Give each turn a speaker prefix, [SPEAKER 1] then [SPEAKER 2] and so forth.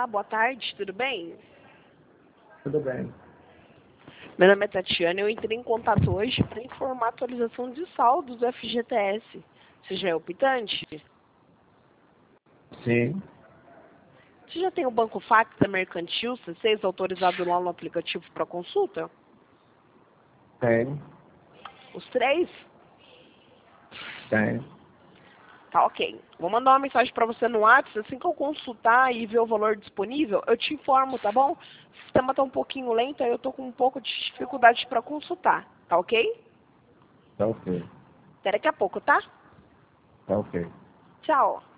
[SPEAKER 1] Olá, boa tarde, tudo bem?
[SPEAKER 2] Tudo bem.
[SPEAKER 1] Meu nome é Tatiana e eu entrei em contato hoje para informar a atualização de saldo do FGTS. Você já é optante?
[SPEAKER 2] Sim,
[SPEAKER 1] Você já tem o Banco Fax da Mercantil C6 autorizado lá no aplicativo para consulta?
[SPEAKER 2] tem,
[SPEAKER 1] Os três?
[SPEAKER 2] tem.
[SPEAKER 1] Tá, ok. Vou mandar uma mensagem para você no WhatsApp, assim que eu consultar e ver o valor disponível, eu te informo, tá bom? O sistema tá um pouquinho lento, aí eu tô com um pouco de dificuldade para consultar, tá ok?
[SPEAKER 2] Tá ok.
[SPEAKER 1] Até daqui a pouco, tá?
[SPEAKER 2] Tá ok.
[SPEAKER 1] Tchau.